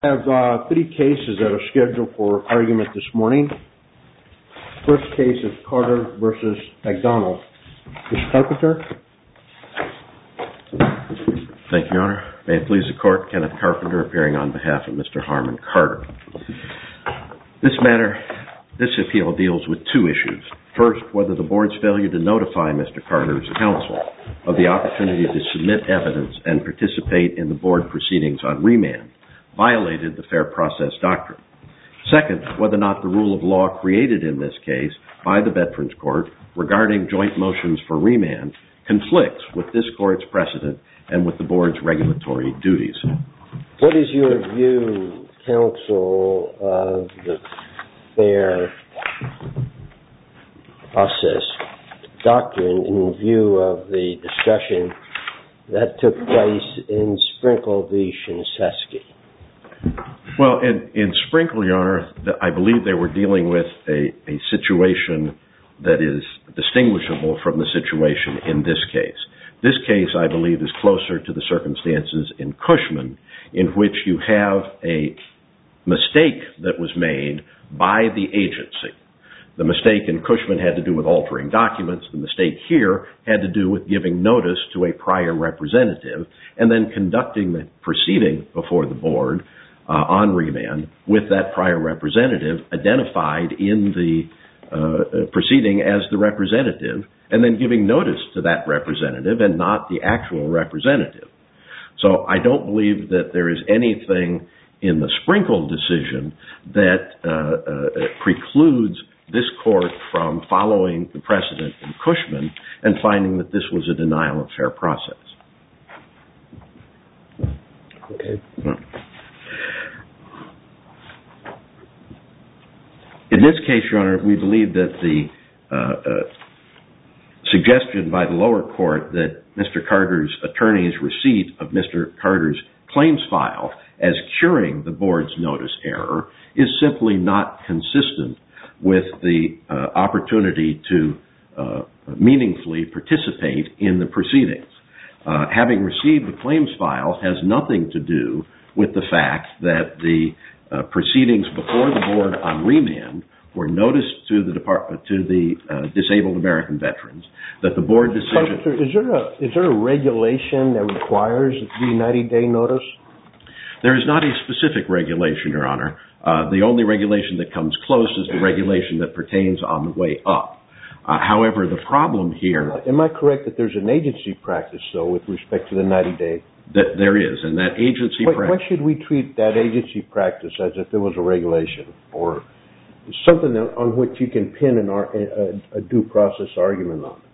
I have three cases that are scheduled for argument this morning. First case is Carter v. McDonald. Mr. Carpenter? Thank you, Your Honor. May it please the Court, Kenneth Carpenter appearing on behalf of Mr. Harmon Carter. This appeal deals with two issues. First, whether the Board's failure to notify Mr. Carter's counsel of the opportunity to submit evidence and participate in the Board proceedings on remand violated the Fair Process Doctrine. Second, whether or not the rule of law created in this case by the Veterans Court regarding joint motions for remand conflicts with this Court's precedent and with the Board's regulatory duties. What is your view, counsel, of the Fair Process Doctrine in view of the discussion that took place in Sprinkle v. Shinseki? Well, in Sprinkle, Your Honor, I believe they were dealing with a situation that is distinguishable from the situation in this case. This case, I believe, is closer to the circumstances in Cushman, in which you have a mistake that was made by the agency. The mistake in Cushman had to do with altering documents. The mistake here had to do with giving notice to a prior representative and then conducting the proceeding before the Board on remand with that prior representative identified in the proceeding as the representative and then giving notice to that representative and not the actual representative. So I don't believe that there is anything in the Sprinkle decision that precludes this Court from following the precedent in Cushman and finding that this was a denial of fair process. Okay. In this case, Your Honor, we believe that the suggestion by the lower court that Mr. Carter's attorney's receipt of Mr. Carter's claims file as curing the Board's notice error is simply not consistent with the opportunity to meaningfully participate in the proceedings. Having received the claims file has nothing to do with the fact that the proceedings before the Board on remand were noticed to the disabled American veterans, that the Board decision... Is there a regulation that requires the 90-day notice? There is not a specific regulation, Your Honor. The only regulation that comes close is the regulation that pertains on the way up. However, the problem here... Am I correct that there's an agency practice, though, with respect to the 90-day? There is, and that agency practice... Why should we treat that agency practice as if it was a regulation or something on which you can pin a due process argument on?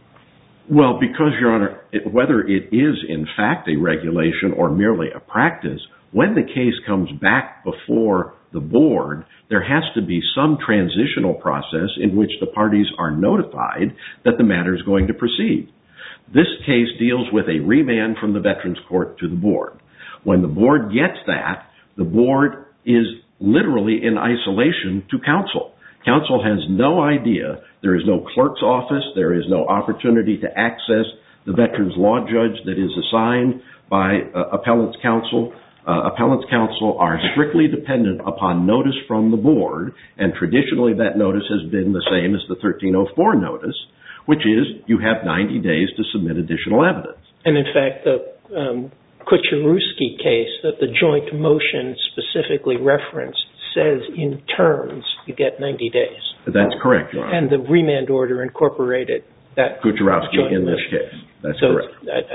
Well, because, Your Honor, whether it is in fact a regulation or merely a practice, when the case comes back before the Board, there has to be some transitional process in which the parties are notified that the matter is going to proceed. This case deals with a remand from the Veterans Court to the Board. When the Board gets that, the Board is literally in isolation to counsel. Counsel has no idea. There is no clerk's office. There is no opportunity to access the veterans law judge that is assigned by appellant's counsel. Appellant's counsel are strictly dependent upon notice from the Board, and traditionally that notice has been the same as the 1304 notice, which is you have 90 days to submit additional evidence. And in fact, the Kucherewski case that the joint motion specifically referenced says in terms you get 90 days. That's correct, Your Honor. And the remand order incorporated that Kucherewski in this case. That's correct.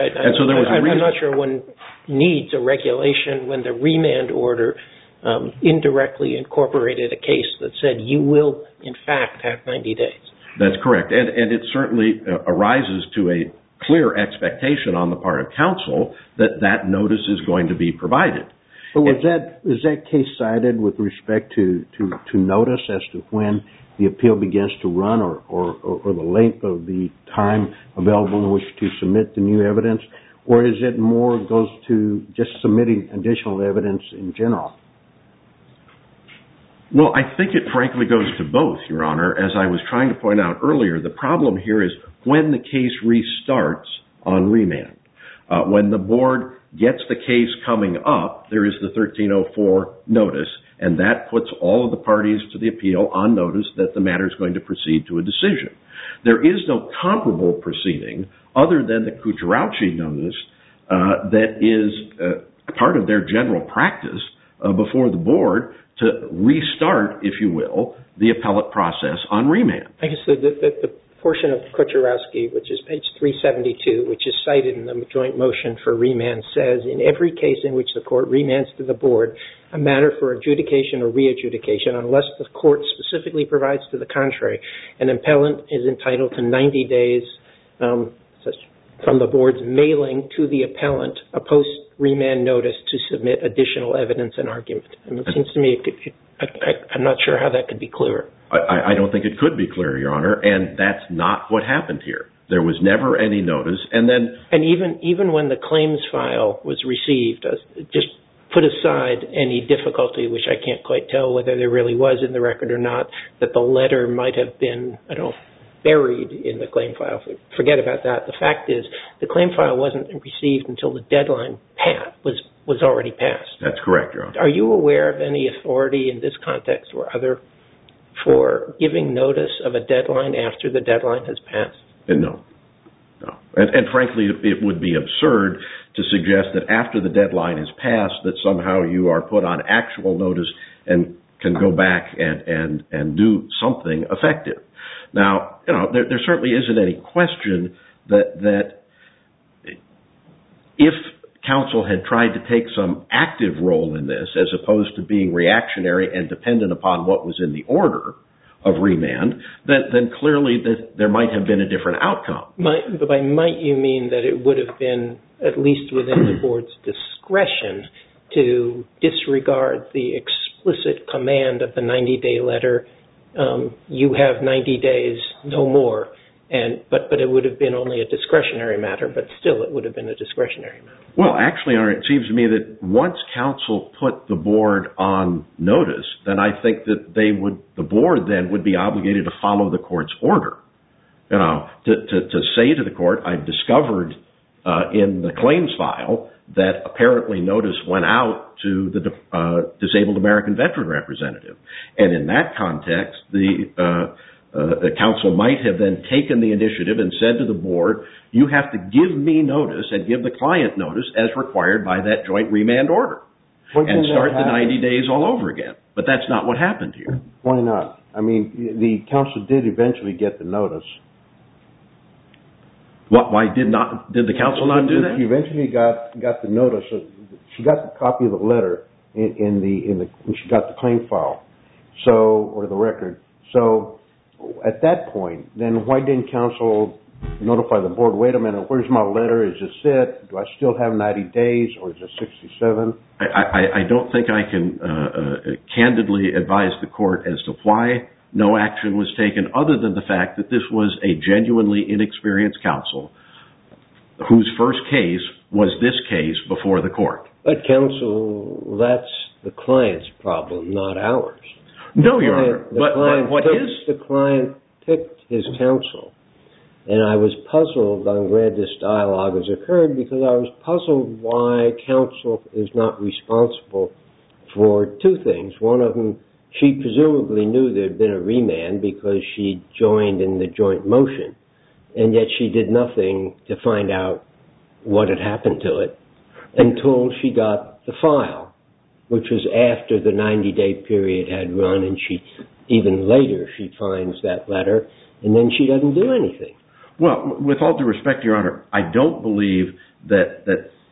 I'm not sure one needs a regulation when the remand order indirectly incorporated a case that said you will, in fact, have 90 days. That's correct. And it certainly arises to a clear expectation on the part of counsel that that notice is going to be provided. But is that case cited with respect to notice as to when the appeal begins to run or the length of the time available in which to submit the new evidence? Or is it more goes to just submitting additional evidence in general? Well, I think it frankly goes to both, Your Honor. As I was trying to point out earlier, the problem here is when the case restarts on remand, when the Board gets the case coming up, there is the 1304 notice, and that puts all of the parties to the appeal on notice that the matter is going to proceed to a decision. There is no comparable proceeding other than the Kucherauchi notice that is part of their general practice before the board to restart, if you will, the appellate process on remand. I guess the portion of Kucherauchi, which is page 372, which is cited in the joint motion for remand, says, in every case in which the court remands to the board a matter for adjudication or re-adjudication, unless the court specifically provides to the contrary, an appellant is entitled to 90 days from the board's mailing to the appellant a post-remand notice to submit additional evidence and argument. And it seems to me I'm not sure how that could be clearer. I don't think it could be clearer, Your Honor, and that's not what happened here. There was never any notice, and even when the claims file was received, just put aside any difficulty, which I can't quite tell whether there really was in the record or not, that the letter might have been, buried in the claim file. Forget about that. The fact is, the claim file wasn't received until the deadline was already passed. That's correct, Your Honor. Are you aware of any authority in this context or other for giving notice of a deadline after the deadline has passed? No. And frankly, it would be absurd to suggest that after the deadline is passed that somehow you are put on actual notice and can go back and do something effective. Now, there certainly isn't any question that if counsel had tried to take some active role in this as opposed to being reactionary and dependent upon what was in the order of remand, then clearly there might have been a different outcome. But by might you mean that it would have been at least within the board's discretion to disregard the explicit command of the 90-day letter, you have 90 days, no more, but it would have been only a discretionary matter, but still it would have been a discretionary matter. Well, actually, it seems to me that once counsel put the board on notice, then I think that the board then would be obligated to follow the court's order. To say to the court, I've discovered in the claims file that apparently notice went out to the disabled American veteran representative. And in that context, the counsel might have then taken the initiative and said to the board, you have to give me notice and give the client notice as required by that joint remand order. And start the 90 days all over again. But that's not what happened here. Why not? I mean, the counsel did eventually get the notice. Why did the counsel not do that? She eventually got the notice. She got the copy of the letter when she got the claim file, or the record. So at that point, then why didn't counsel notify the board? Wait a minute, where's my letter? Is this it? Do I still have 90 days, or is it 67? I don't think I can candidly advise the court as to why no action was taken, other than the fact that this was a genuinely inexperienced counsel whose first case was this case before the court. But counsel, that's the client's problem, not ours. No, Your Honor. The client picked his counsel. And I was puzzled. I'm glad this dialogue has occurred because I was puzzled why counsel is not responsible for two things. One of them, she presumably knew there had been a remand because she joined in the joint motion, and yet she did nothing to find out what had happened to it until she got the file, which was after the 90-day period had run, and even later she finds that letter, and then she doesn't do anything. Well, with all due respect, Your Honor, I don't believe that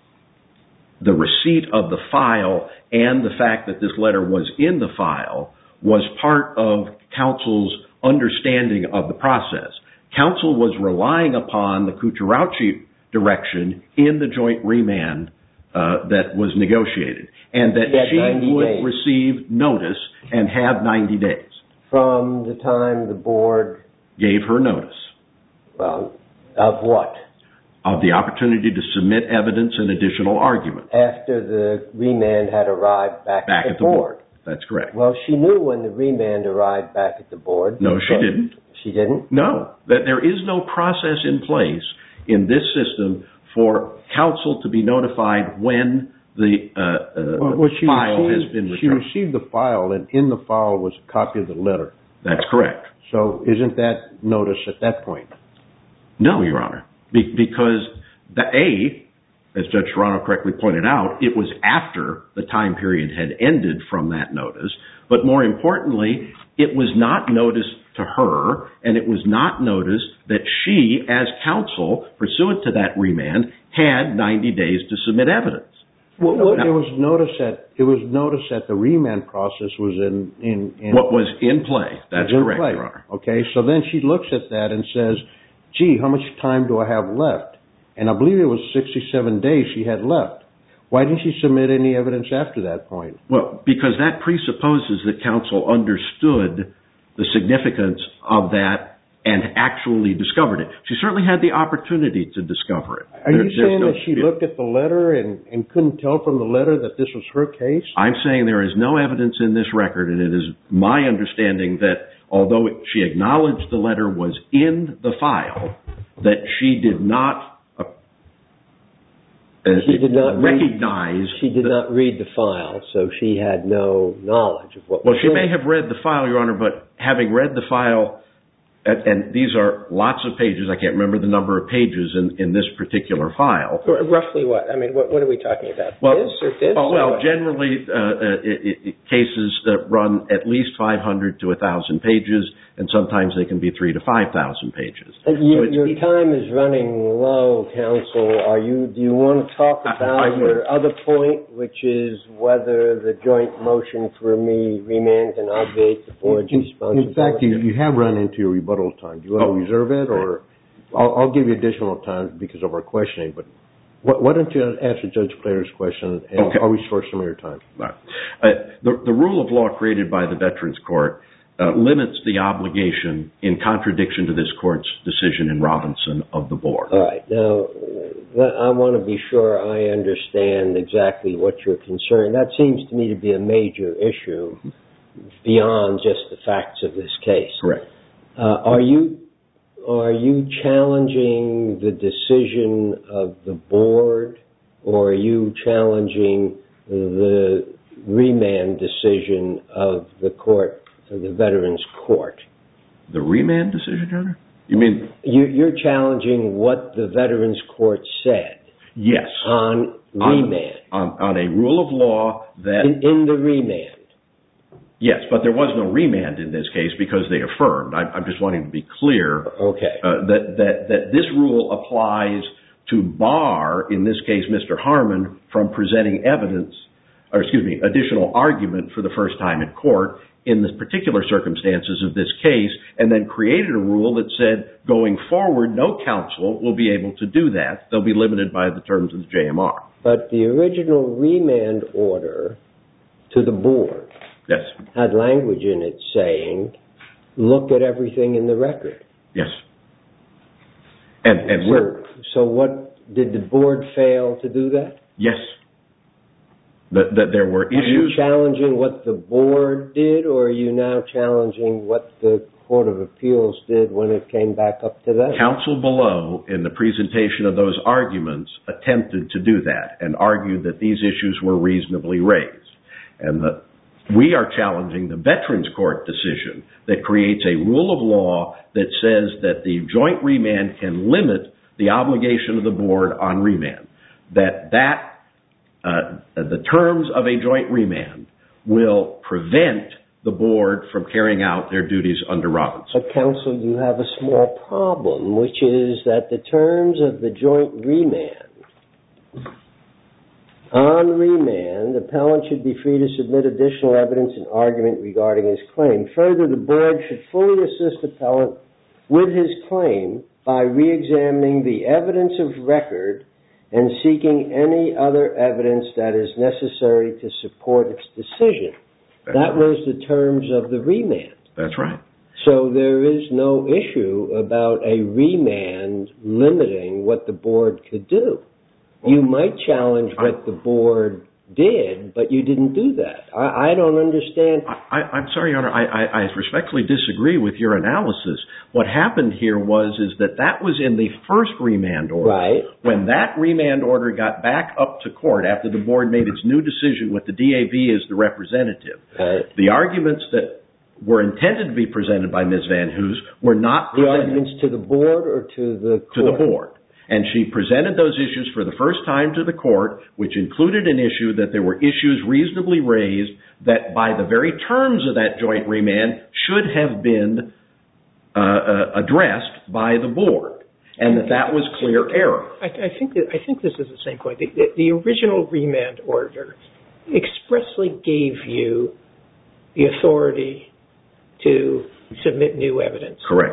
the receipt of the file and the fact that this letter was in the file was part of counsel's understanding of the process. Counsel was relying upon the Kucherauchi direction in the joint remand that was negotiated, and that she would receive notice and have 90 days. From the time the board gave her notice. Well, of what? Of the opportunity to submit evidence and additional argument. After the remand had arrived back at the board. That's correct. Well, she knew when the remand arrived back at the board. No, she didn't. She didn't? No. That there is no process in place in this system for counsel to be notified when the file has been returned. She received the file, and in the file was a copy of the letter. That's correct. So isn't that notice at that point? No, Your Honor, because as Judge Serrano correctly pointed out, it was after the time period had ended from that notice. But more importantly, it was not noticed to her, and it was not noticed that she, as counsel, pursuant to that remand, had 90 days to submit evidence. Well, it was noticed that the remand process was in what was in play. That's correct, Your Honor. Okay, so then she looks at that and says, gee, how much time do I have left? And I believe it was 67 days she had left. Why didn't she submit any evidence after that point? Well, because that presupposes that counsel understood the significance of that and actually discovered it. She certainly had the opportunity to discover it. Are you saying that she looked at the letter and couldn't tell from the letter that this was her case? I'm saying there is no evidence in this record, and it is my understanding that although she acknowledged the letter was in the file, that she did not recognize... She did not read the file, so she had no knowledge of what was in it. Well, she may have read the file, Your Honor, but having read the file, and these are lots of pages, I can't remember the number of pages in this particular file. Roughly what? I mean, what are we talking about? This or this? Well, generally, cases that run at least 500 to 1,000 pages, and sometimes they can be 3,000 to 5,000 pages. Your time is running low, counsel. Do you want to talk about your other point, which is whether the joint motion for remand can obviate the board's responsibility? In fact, you have run into your rebuttal time. Do you want to reserve it, or I'll give you additional time because of our questioning, but why don't you answer Judge Plater's question, and I'll restore some of your time. The rule of law created by the Veterans Court limits the obligation in contradiction to this court's decision in Robinson of the board. All right. Now, I want to be sure I understand exactly what you're concerned. That seems to me to be a major issue beyond just the facts of this case. Correct. Are you challenging the decision of the board, or are you challenging the remand decision of the court, the Veterans Court? The remand decision, Your Honor? You mean... You're challenging what the Veterans Court said. Yes. On remand. On a rule of law that... In the remand. Yes, but there was no remand in this case because they affirmed. I'm just wanting to be clear that this rule applies to bar, in this case, Mr. Harmon, from presenting additional argument for the first time in court in the particular circumstances of this case, and then created a rule that said, going forward, no counsel will be able to do that. They'll be limited by the terms of the JMR. But the original remand order to the board had language in it saying, look at everything in the record. Yes. So what, did the board fail to do that? Yes. That there were issues... Are you challenging what the board did, or are you now challenging what the Court of Appeals did when it came back up to that? Counsel below, in the presentation of those arguments, attempted to do that and argued that these issues were reasonably raised. And we are challenging the Veterans Court decision that creates a rule of law that says that the joint remand can limit the obligation of the board on remand. The terms of a joint remand will prevent the board from carrying out their duties under Robinson. But, counsel, you have a small problem, which is that the terms of the joint remand, on remand, the appellant should be free to submit additional evidence and argument regarding his claim. Further, the board should fully assist the appellant with his claim by re-examining the evidence of record and seeking any other evidence that is necessary to support its decision. That was the terms of the remand. That's right. So there is no issue about a remand limiting what the board could do. You might challenge what the board did, but you didn't do that. I don't understand. I'm sorry, Your Honor. I respectfully disagree with your analysis. What happened here was that was in the first remand order. Right. When that remand order got back up to court after the board made its new decision with the DAB as the representative, right, the arguments that were intended to be presented by Ms. Van Hoos were not presented. The arguments to the board or to the court? To the board. And she presented those issues for the first time to the court, which included an issue that there were issues reasonably raised that by the very terms of that joint remand should have been addressed by the board, and that was clear error. I think this is the same point. The original remand order expressly gave you the authority to submit new evidence. Correct.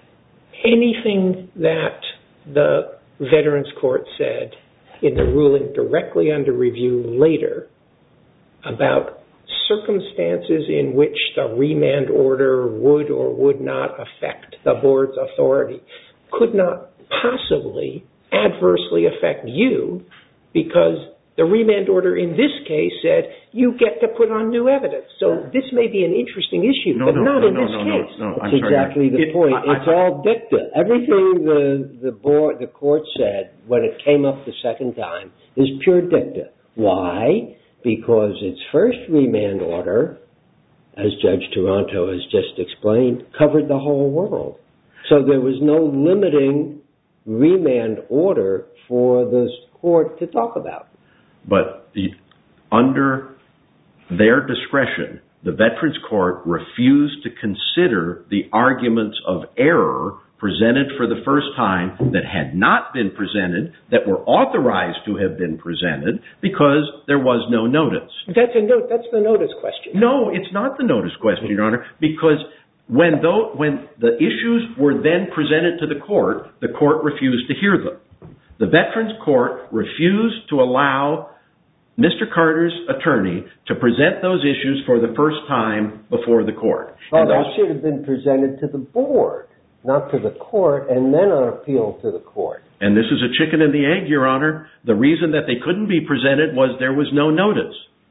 Anything that the Veterans Court said in the ruling directly under review later about circumstances in which the remand order would or would not affect the board's authority could not possibly adversely affect you, because the remand order in this case said you get to put on new evidence. So this may be an interesting issue, but not in this case. That's exactly the point. It's all dicta. Everything the court said when it came up the second time is pure dicta. Why? Because its first remand order, as Judge Toronto has just explained, covered the whole world. So there was no limiting remand order for the court to talk about. But under their discretion, the Veterans Court refused to consider the arguments of error presented for the first time that had not been presented, that were authorized to have been presented, because there was no notice. That's the notice question. No, it's not the notice question, Your Honor, because when the issues were then presented to the court refused to hear them. The Veterans Court refused to allow Mr. Carter's attorney to present those issues for the first time before the court. Well, that should have been presented to the board, not to the court, and then on appeal to the court. And this is a chicken and the egg, Your Honor. The reason that they couldn't be presented was there was no notice.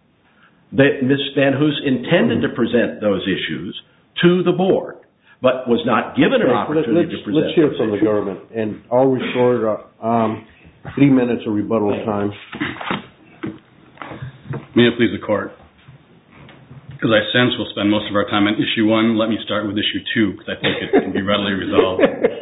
Ms. Van Hoos intended to present those issues to the board, but was not given an opportunity to present. Let's hear from the government, and I'll restore 3 minutes of rebuttal time. May it please the court. Because I sense we'll spend most of our time on issue 1, let me start with issue 2, because I think it can be readily resolved.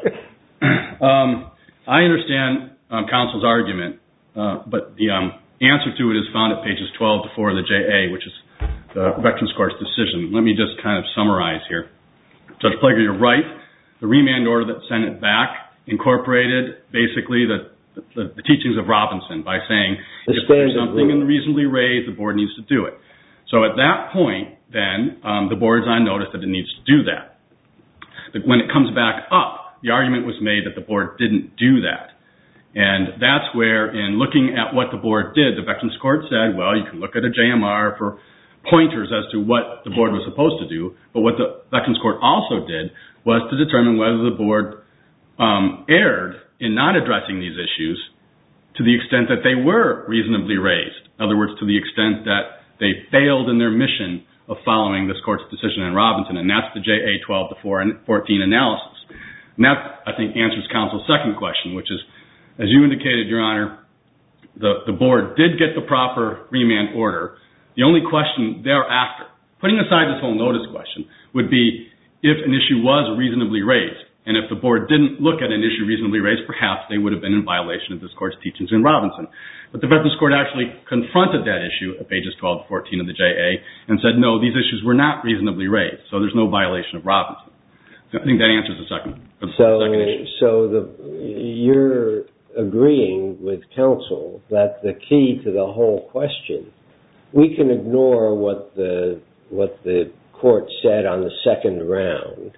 I understand counsel's argument, but the answer to it is found at pages 12 to 4 of the JA, which is the Veterans Court's decision. Let me just kind of summarize here. Judge Plager, you're right. The remand order that sent it back incorporated basically the teachings of Robinson by saying if there's something unreasonably raised, the board needs to do it. So at that point, then, the board's on notice that it needs to do that. But when it comes back up, the argument was made that the board didn't do that. And that's where, in looking at what the board did, the Veterans Court said, well, you can look at a JMR for pointers as to what the board was supposed to do. But what the Veterans Court also did was to determine whether the board erred in not addressing these issues to the extent that they were reasonably raised. In other words, to the extent that they failed in their mission of following this court's decision in Robinson, and that's the JA 12 to 14 analysis. And that, I think, answers counsel's second question, which is, as you indicated, Your Honor, the board did get the proper remand order. The only question thereafter, putting aside this whole notice question, would be if an issue was reasonably raised. And if the board didn't look at an issue reasonably raised, perhaps they would have been in violation of this court's teachings in Robinson. But the Veterans Court actually confronted that issue at pages 12 to 14 of the JA and said, no, these issues were not reasonably raised, so there's no violation of Robinson. So I think that answers the second issue. So you're agreeing with counsel that the key to the whole question, we can ignore what the court said on the second round,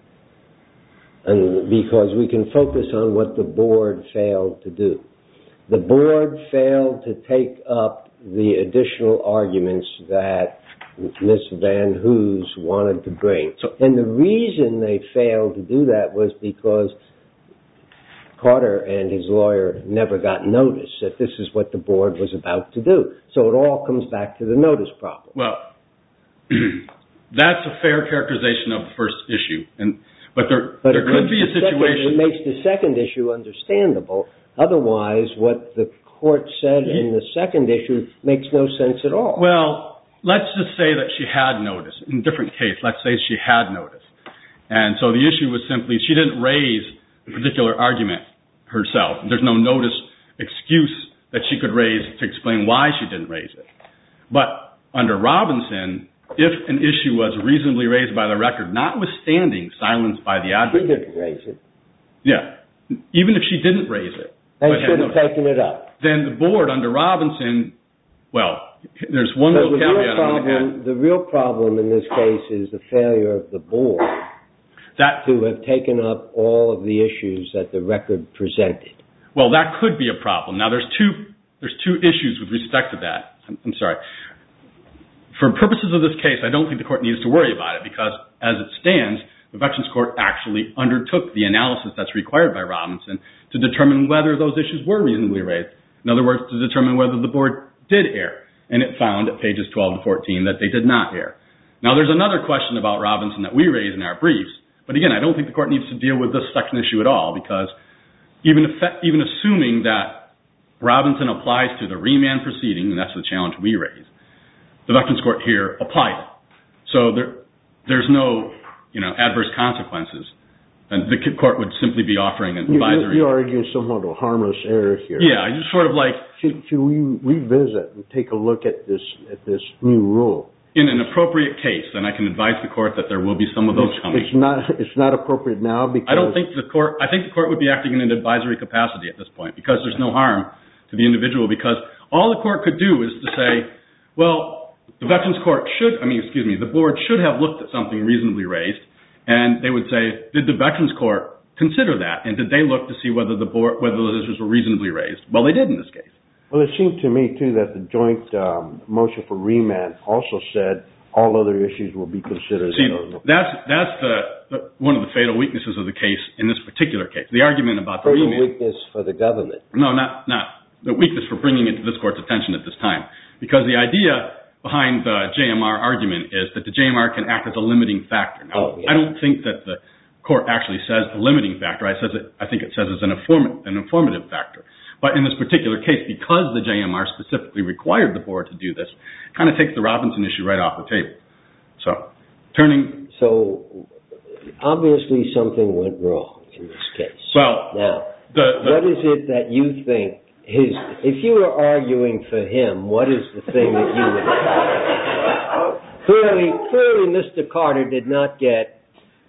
and because we can focus on what the board failed to do. The board failed to take up the additional arguments that Ms. Van Hoos wanted to bring. And the reason they failed to do that was because Carter and his lawyer never got notice that this is what the board was about to do. So it all comes back to the notice problem. Well, that's a fair characterization of the first issue. But there could be a situation... It makes the second issue understandable. Otherwise, what the court said in the second issue makes no sense at all. Well, let's just say that she had notice. In a different case, let's say she had notice. And so the issue was simply she didn't raise a particular argument herself. There's no notice excuse that she could raise to explain why she didn't raise it. But under Robinson, if an issue was reasonably raised by the record, notwithstanding silence by the advocate... She didn't raise it. Yeah. Even if she didn't raise it. And should have taken it up. Then the board under Robinson, well, there's one little caveat. The real problem in this case is the failure of the board to have taken up all of the issues that the record presented. Well, that could be a problem. Now, there's two issues with respect to that. I'm sorry. For purposes of this case, I don't think the court needs to worry about it because, as it stands, the Veterans Court actually undertook the analysis that's required by Robinson to determine whether those issues were reasonably raised. In other words, to determine whether the board did err. And it found at pages 12 to 14 that they did not err. Now, there's another question about Robinson that we raise in our briefs. But again, I don't think the court needs to deal with this second issue at all because even assuming that Robinson applies to the remand proceeding, and that's the challenge we raise, the Veterans Court here applied it. So there's no adverse consequences. And the court would simply be offering an advisory. You're arguing somewhat of a harmless error here. Yeah, just sort of like... Should we revisit and take a look at this new rule? In an appropriate case, then I can advise the court that there will be some of those coming. It's not appropriate now because... I think the court would be acting in an advisory capacity at this point because there's no harm to the individual because all the court could do is to say, well, the Veterans Court the board should have looked at something reasonably raised, and they would say, did the Veterans Court consider that, and did they look to see whether those issues were reasonably raised? Well, they did in this case. Well, it seemed to me, too, that the joint motion for remand also said all other issues will be considered. See, that's one of the fatal weaknesses of the case in this particular case. The argument about the remand... weakness for the government. No, not the weakness for bringing it to this court's attention at this time. Because the idea behind the JMR argument is that the JMR can act as a limiting factor. Now, I don't think that the court actually says a limiting factor. I think it says it's an informative factor. But in this particular case, because the JMR specifically required the board to do this, it kind of takes the Robinson issue right off the table. So, obviously something went wrong in this case. Well, now, what is it that you think if you were arguing for him, what is the thing that you would Clearly, Mr. Carter did not get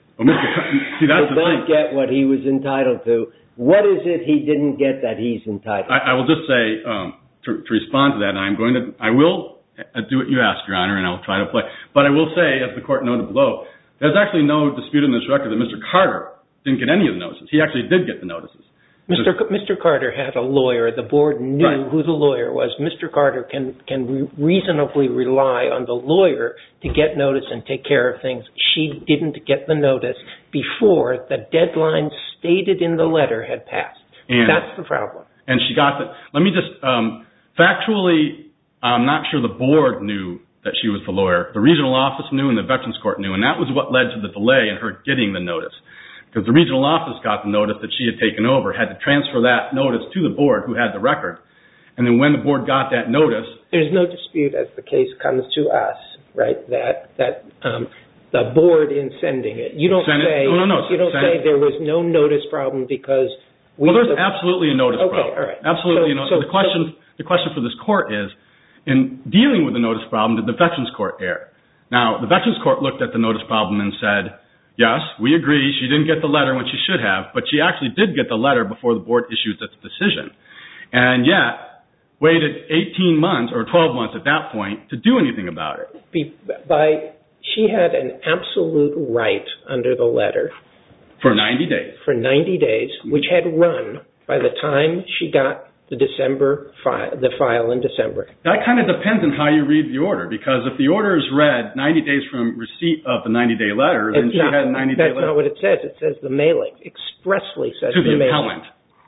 what he was entitled to. What is it he didn't get that he's entitled to? I will just say, to respond to that, I will do what you asked, Your Honor, and I'll try to play. But I will say, as the court noted below, there's actually no dispute in this record that Mr. Carter didn't get any of the notices. He actually did get the notices. Mr. Carter had a lawyer. The board knew who the lawyer was. Mr. Carter can reasonably rely on the lawyer to get notice and take care of things. She didn't get the notice before the deadline stated in the letter had passed. That's the problem. And she got the... Let me just... factually, I'm not sure the board knew that she was the lawyer. The regional office knew and the Veterans Court knew, and that was what led to the delay in her getting the notice. Because the regional office got the notice that she had taken over, had to transfer that notice to the board who had the record. And then when the board got that notice... There's no dispute as the case comes to us, right, that the board in sending it. You don't say there was no notice problem because... Well, there's absolutely a notice problem. All right. Absolutely. The question for this court is, in dealing with the notice problem, did the Veterans Court err? Now, the Veterans Court looked at the notice problem and said... Yes, we agree. She didn't get the letter when she should have, but she actually did get the letter before the board issued its decision. And yet, waited 18 months or 12 months at that point to do anything about it. She had an absolute right under the letter. For 90 days. For 90 days, which had run by the time she got the file in December. That kind of depends on how you read the order, because if the order is read 90 days from receipt of the 90-day letter, then she had a 90-day letter. That's not what it says. It says the mailing. Expressly says the mailing. To the appellant.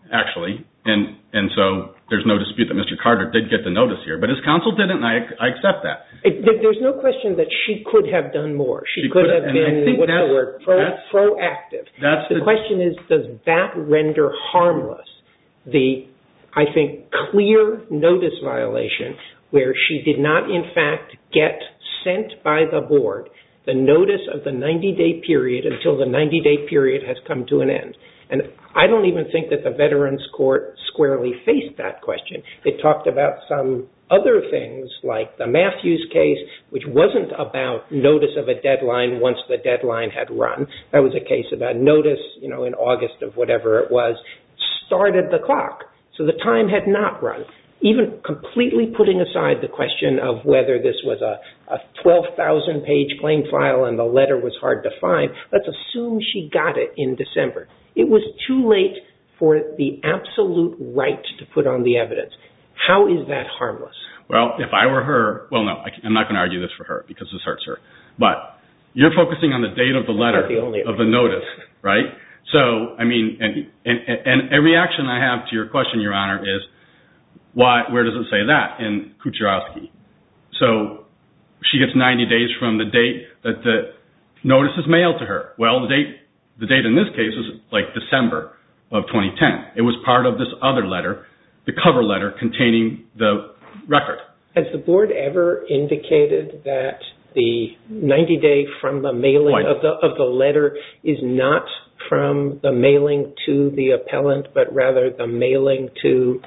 actually, and so there's no dispute that Mr. Carter did get the notice here, but his counsel didn't, and I accept that. There's no question that she could have done more. She could have been, what's the word, proactive. The question is, does that render harmless the, I think, clear notice violation where she did not, in fact, get sent by the board the notice of the 90-day period until the 90-day period has come to an end? And I don't even think that the Veterans Court squarely faced that question. It talked about some other things like the Matthews case, which wasn't about notice of a deadline once the deadline had run. That was a case about notice, in August of whatever it was, started the clock. So the time had not run. Even completely putting aside the question of whether this was a 12,000-page claim file and the letter was hard to find, let's assume she got it in December. It was too late for the absolute right to put on the evidence. How is that harmless? Well, if I were her, well, no, I'm not going to argue this for her because this hurts her. But you're focusing on the date of the letter, of the notice, right? So, I mean, and a reaction I have to your question, Your Honor, is where does it say that in Kucherowski? So she gets 90 days from the date that the notice is mailed to her. Well, the date in this case is like December of 2010. It was part of this other letter, the cover letter containing the record. Has the board ever indicated that the 90-day from the mailing of the letter is not from the mailing to the appellant, but rather the mailing to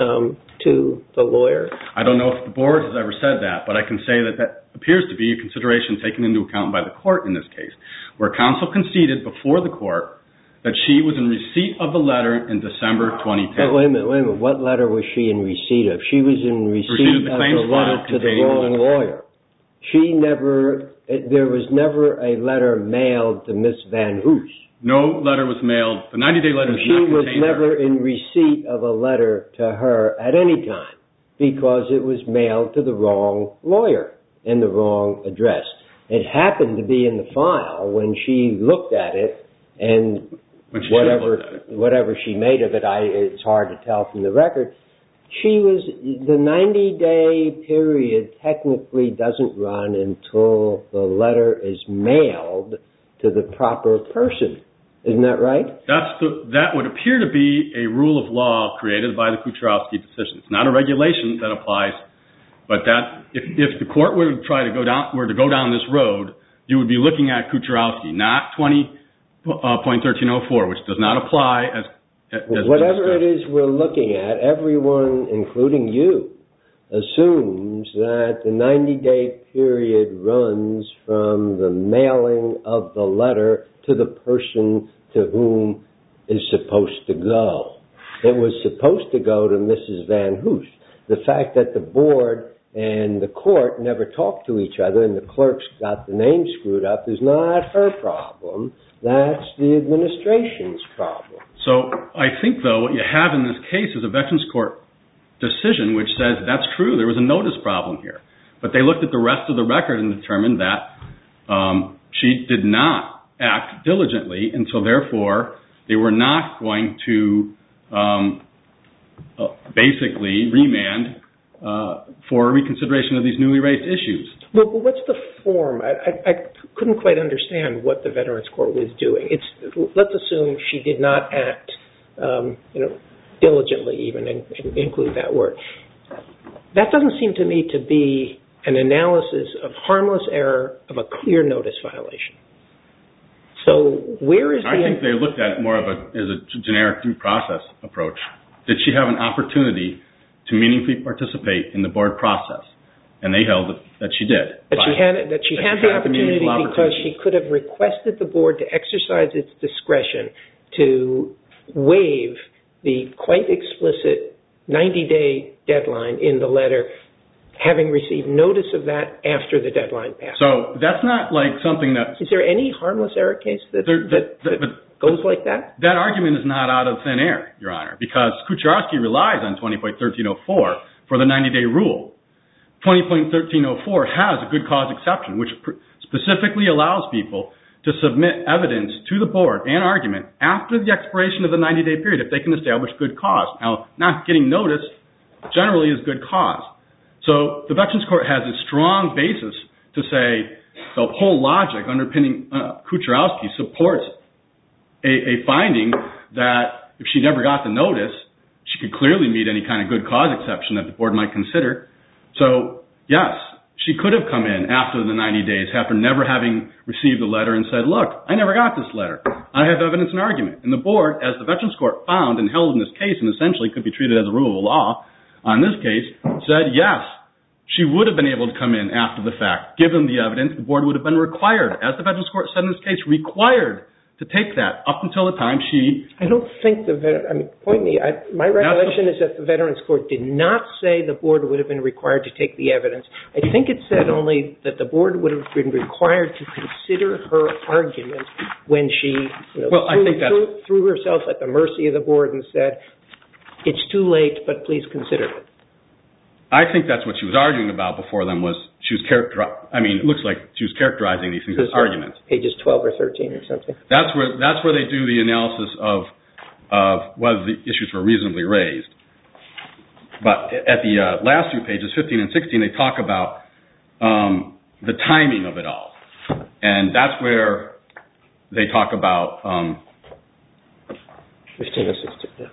the lawyer? I don't know if the board has ever said that, but I can say that appears to be a consideration taken into account by the court in this case, where counsel conceded before the court that she was in receipt of the letter in December 2010. Wait a minute. What letter was she in receipt of? She was in receipt of the letter to the wrong lawyer. There was never a letter mailed to Ms. Van Hoos. No letter was mailed. The 90-day letter was not She was contained never in receipt of a letter to her at any time because it was mailed to the wrong lawyer and the wrong address. It happened to be in the file when she looked at it, and whatever she made of it, it's hard to tell from the record. The 90-day period technically doesn't run until the letter is mailed to the proper person. Isn't that right? That would appear to be a rule of law created by the Kucherowski decision. It's not a regulation that applies, but that if the court were to go down this road, you would be looking at Kucherowski, not 20.1304, which does not apply as whatever it is we're looking at, everyone, including you, assumes that the 90-day period runs from the mailing of the letter to the person to whom is supposed to go. It was supposed to go to Mrs. Van Hoos. The fact that the board and the court never talked to each other and the clerks got the name screwed up is not her problem. That's the administration's problem. So I think, though, what you have in this case is a Veterans Court decision which says that's true. There was a notice problem here. But they looked at the rest of the record and determined that she did not act diligently, and so therefore they were not going to basically remand for reconsideration of these newly raised issues. Well, what's the form? I couldn't quite understand what the Veterans Court was doing. Let's assume she did not act diligently, even, and include that word. That doesn't seem to me to be an analysis of harmless error of a clear notice violation. So where is I think they looked at it more as a generic due process approach. Did she have an opportunity to meaningfully participate in the board process? And they held that she did. That she had the opportunity because she could have requested the board to exercise its discretion to waive the quite explicit 90-day deadline in the letter, having received notice of that after the deadline passed. So that's not like something that... Is there any harmless error case that goes like that? That argument is not out of thin air, Your Honor, because Kucherowski relies on 20.1304 for the 90-day rule. 20.1304 has a good cause exception, which specifically allows people to submit evidence to the board and argument after the expiration of the 90-day period if they can establish good cause. Now, not getting notice generally is good cause. So the Veterans Court has a strong basis to say the whole logic underpinning Kucherowski supports a finding that if she never got the notice, she could clearly meet any kind of good cause exception that the board might consider. So, yes, she could have come in after the 90 days after never having received the letter and said, look, I never got this letter. I have evidence and argument. And the board, as the Veterans Court found and held in this case and essentially could be treated as a rule of law on this case, said, yes, she would have been able to come in after the fact. Given the evidence, the board would have been required, as the Veterans Court said in this case, required to take that up until the time she... I don't think my recollection is that the Veterans Court did not say the board would have been required to take the evidence. I think it said only that the board would have been required to consider her argument when she threw herself at the mercy of the board and said, it's too late, but please consider it. I think that's what she was arguing about before them was it looks like she was characterizing these things as arguments. Pages 12 or 13 or something. That's where they do the analysis of whether the issues were reasonably raised. But at the last few pages, 15 and 16, they talk about the timing of it all. And that's where they talk about... 15 and 16, yeah.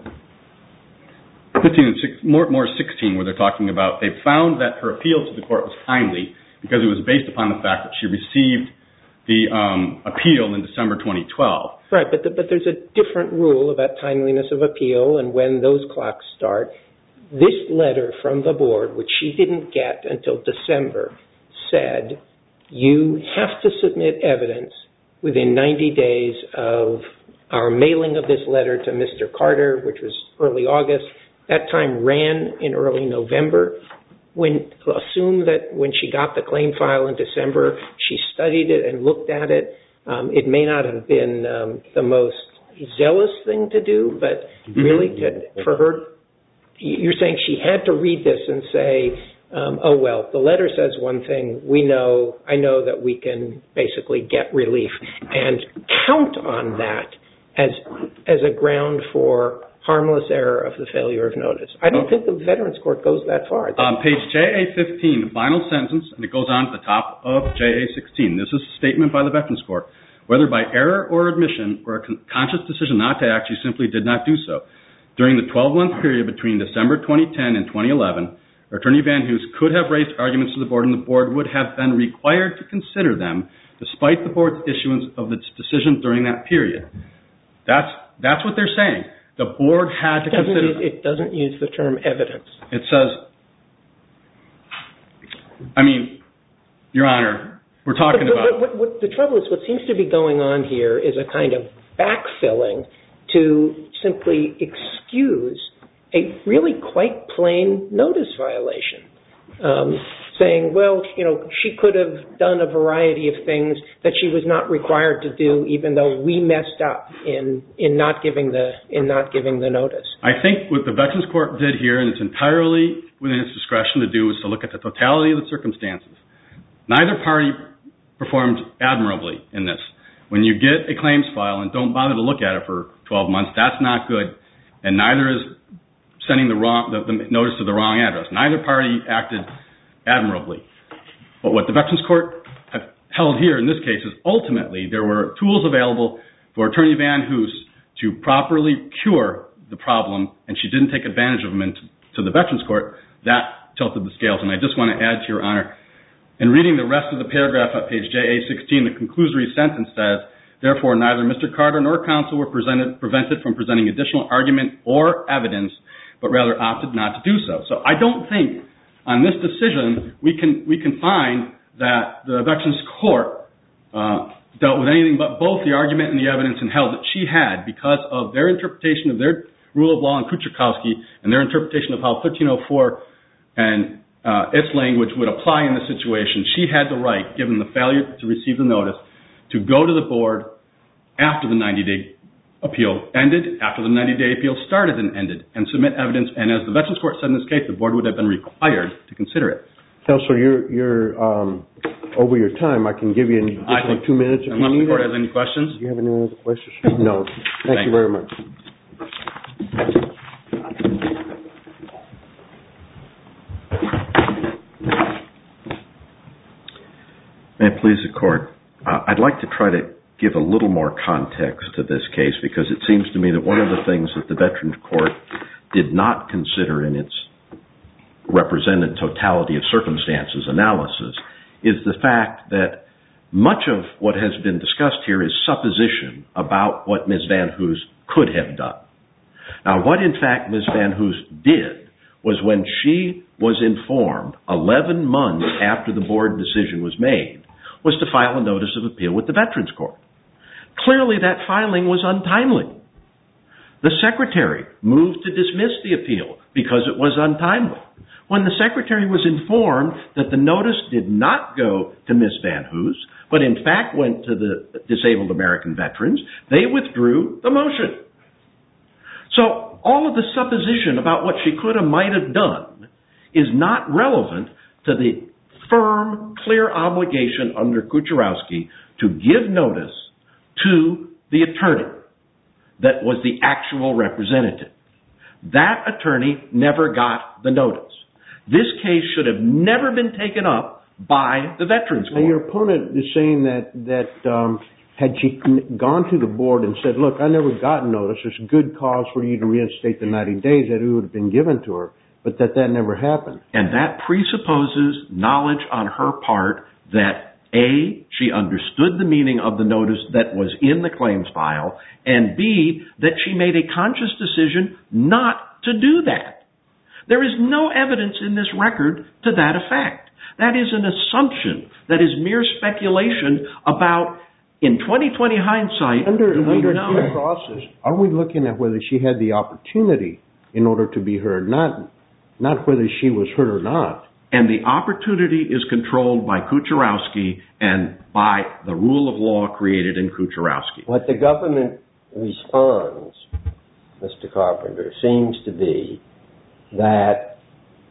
15 and 16, more 16, where they're talking about they found that her appeal to the court was timely because it was based upon the fact that she received the appeal in December 2012. Right, but there's a different rule about timeliness of appeal and when those clocks start. This letter from the board, which she didn't get until December, said you have to submit evidence within 90 days of our mailing of this letter to Mr. Carter, which was early August. That time ran in early November. Assume that when she got the claim file in December, she studied it and looked at it. It may not have been the most zealous thing to do, but really for her, you're saying she had to read this and say, oh, well, the letter says one thing. I know that we can basically get relief and count on that as a ground for harmless error of the failure of notice. I don't think the Veterans Court goes that far. On page JA-15, the final sentence, and it goes on at the top of JA-16, this is a statement by the Veterans Court. Whether by error or admission or a conscious decision not to act, she simply did not do so. During the 12-month period between December 2010 and 2011, Attorney Van Hoos could have raised arguments to the board, and the board would have been required to consider them despite the board's issuance of its decision during that period. That's what they're saying. The board had to consider them. It doesn't use the term evidence. It says, Your Honor, we're talking about... The trouble is, what seems to be going on here is a kind of backfilling to simply excuse a really quite plain notice violation. Saying, well, she could have done a variety of things that she was not required to do, even though we messed up in not giving the notice. I think what the Veterans Court did here, and it's entirely within its discretion to do, is to look at the totality of the circumstances. Neither party performed admirably in this. When you get a claims file and don't bother to look at it for 12 months, that's not good, and neither is sending the notice to the wrong address. Neither party acted admirably. But what the Veterans Court held here in this case is ultimately there were tools available for Attorney Van Hoos to properly cure the problem, and she didn't take advantage of them to the Veterans Court. That tilted the scales. And I just want to add to Your Honor, in reading the rest of the paragraph at page JA-16, the conclusory sentence says, therefore, neither Mr. Carter nor counsel were prevented from presenting additional argument or evidence, but rather opted not to do so. So I don't think on this decision we can find that the Veterans Court dealt with anything but both the argument and the evidence and held that she had, because of their interpretation of their rule of law in Kucherowski and their interpretation of how 1304 and its language would apply in this situation, she had the right, given the failure to receive the notice, to go to the board after the 90-day appeal ended, after the 90-day appeal started and ended, and submit evidence. And as the Veterans Court said in this case, the board would have been required to consider it. Counselor, your over your time. I can give you an additional 2 minutes if you unless need the court it. has any questions. Do you have any other questions? No. Thank you very much. May it please the Court, I'd like to try to give a little more context to this case because it seems to me that one of the things that the Veterans Court did not consider in its represented totality of circumstances analysis is the fact that much of what has been discussed here is supposition about what Ms. Van Hoos could have done. Now, what in fact Ms. Van Hoos did was when she was informed 11 months after the board decision was made was to file a notice of appeal with the Veterans Court. Clearly that filing was untimely. The secretary moved to dismiss the appeal because it was untimely. When the secretary was informed that the notice did not go to Ms. Van Hoos, but in fact went to the disabled American veterans, they withdrew the motion. So all of the supposition about what she could have might have done is not relevant to the firm, clear obligation under Kucherowski to give notice to the attorney that was the actual representative. That attorney never got the notice. This case should have never been taken up by the Veterans Court. Now, your opponent is saying that had she gone to the board and said, look, I never got notice, there's a good cause for you to reinstate the 90 days, that it would have been given to her, but that never happened. And that presupposes knowledge on her part that A, she understood the meaning of the notice that was in the claims file, and B, that she made a conscious decision not to do that. There is no evidence in this record to that effect. That is an assumption. That is mere speculation about, in 2020 hindsight, under due process, are we looking at whether she had the opportunity in order to be heard, not whether she was heard or not? And the opportunity is controlled by Kucherowski and by the rule of law created in Kucherowski. What the government responds, Mr. Carpenter, seems to be that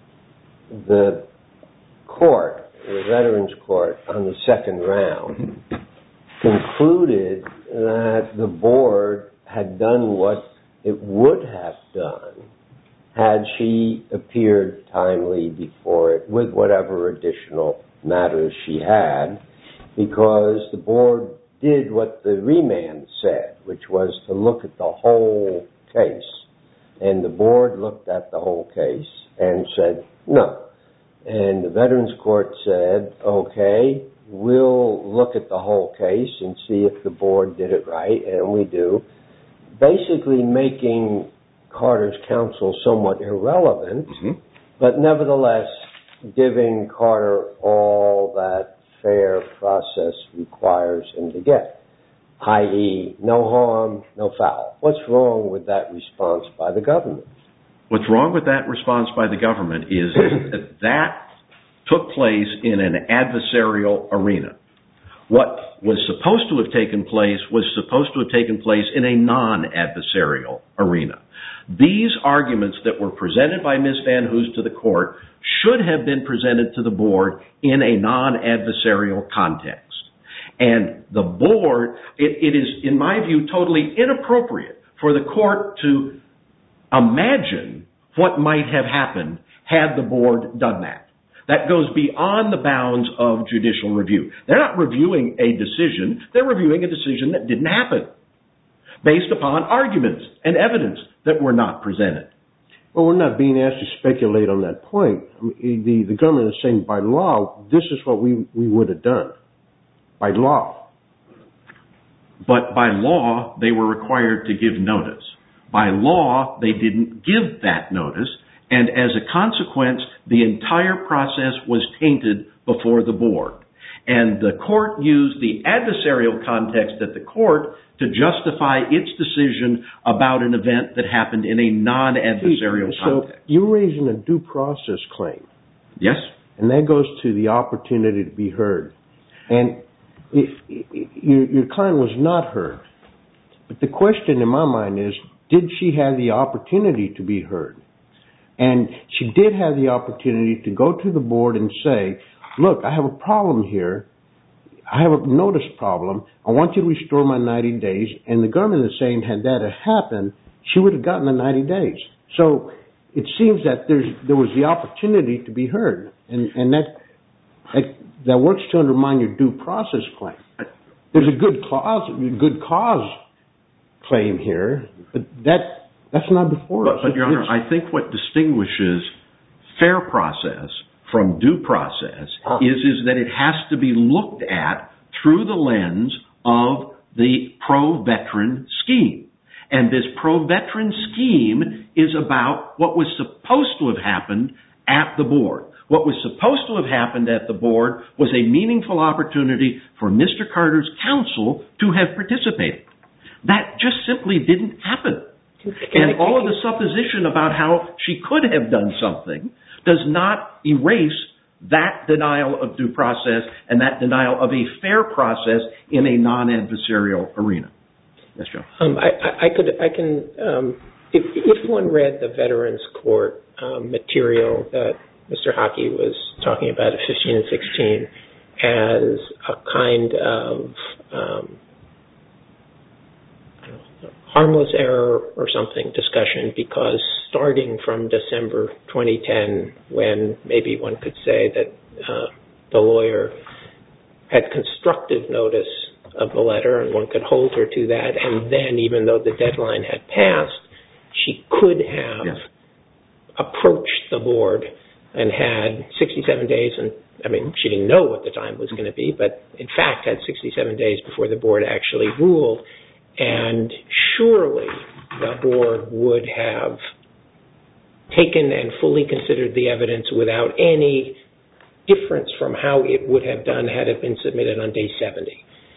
the court, the Veterans Court, on the second round, concluded that the board had done what it would have done had she appeared timely before it with whatever additional matters she had, because the board did what the remand said, which was to look at the whole case. And the board looked at the whole case and said no. And the Veterans Court said, okay, we'll look at the whole case and see if the board did it right, and we do. Basically making Carter's counsel somewhat irrelevant, but nevertheless giving Carter all that fair process requires him to get, i.e., no harm, no foul. What's wrong with that response by the government? What's wrong with that response by the government is that took place in an adversarial arena. What was supposed to have taken place was supposed to have taken place in a non-adversarial arena. These arguments that were presented by Ms. Van Hoos to the court should have been presented to the board in a non-adversarial context. And the board, it is, in my view, totally inappropriate for the court to imagine what might have happened had the board done that. That goes beyond the bounds of judicial review. They're not reviewing a decision. They're reviewing a decision that didn't happen based upon arguments and evidence that were not presented. Well, we're not being asked to speculate on that point. The government is saying by law, this is what we would have done. By law. But by law, they were required to give notice. By law, they didn't give that notice, and as a consequence, the entire process was tainted before the board. And the court used the adversarial context at the court to justify its decision about an event that happened in a non-adversarial context. So you're raising a due process claim. Yes. And that goes to the opportunity to be heard. And your client was not heard. But the question in my mind is, did she have the opportunity to be heard? And she did have the opportunity to go to the board and say, look, I have a problem here. I have a notice problem. I want you to restore my 90 days. And the government is saying, had that happened, she would have gotten the 90 days. So it seems that there was the opportunity to be heard. And that works to undermine your due process claim. There's a good cause claim here, but that's not before us. But Your Honor, I think what distinguishes fair process from due process is that it has to be looked at through the lens of the pro-veteran scheme. And this pro-veteran scheme is about what was supposed to have happened at the board. What was supposed to have happened at the board was a meaningful opportunity for Mr. Carter's counsel to have participated. That just simply didn't happen. And all of the supposition about how she could have done something does not erase that denial of due process and that denial of a fair process in a non-adversarial arena. Yes, Joe. If one read the Veterans Court material that Mr. Hockey was talking about at 15 and 16 as a kind of harmless error or something discussion, because starting from December 2010, when maybe one could say that the lawyer had constructive notice of the letter and one could hold her to that, and then even though the deadline had passed, she could have approached the board and had 67 days, and I mean, she didn't know what the time was going to be, but in fact had 67 days before the board actually ruled, and surely the board would have taken and fully considered the evidence without any difference from how it would have done had it been submitted on day 70.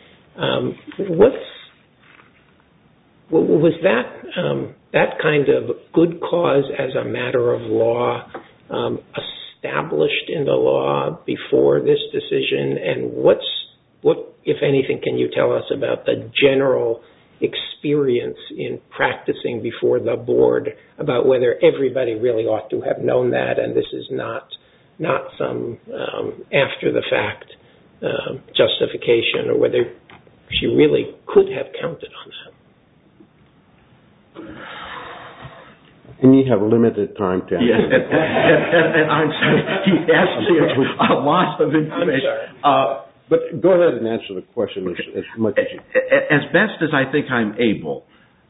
Was that kind of good cause as a matter of law established in the law before this decision? And what, if anything, can you tell us about the general experience in practicing before the board about whether everybody really ought to have known that and this is not some after the fact justification, or whether she really could have counted on that? And you have limited time to answer. Yes, and I'm sorry, he asked me a lot of information. But go ahead and answer the question as much as you can. As best as I think I'm able,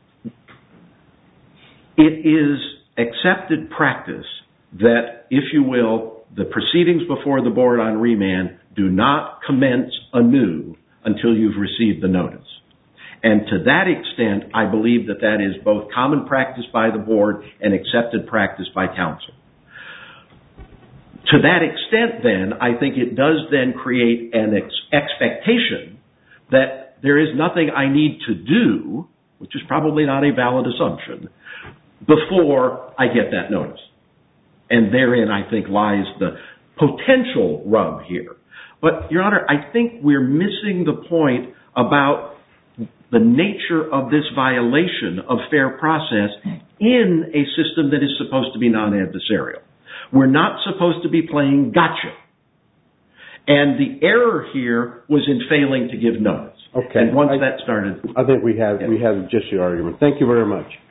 it is accepted practice that, if you will, the proceedings before the board on remand do not commence anew until you've received the notice. And to that extent, I believe that that is both common practice by the board and accepted practice by counsel. To that extent, then, I think it does then create an expectation that there is nothing I need to do, which is probably not a valid assumption, before I get that notice. And therein, I think, lies the potential rub here. But, Your Honor, I think we're missing the point about the nature of this violation of fair process in a system that is supposed to be non-adversarial. We're not supposed to be playing gotcha. And the error here was in failing to give notice. Okay. And once that started... I think we have just your argument. Thank you very much.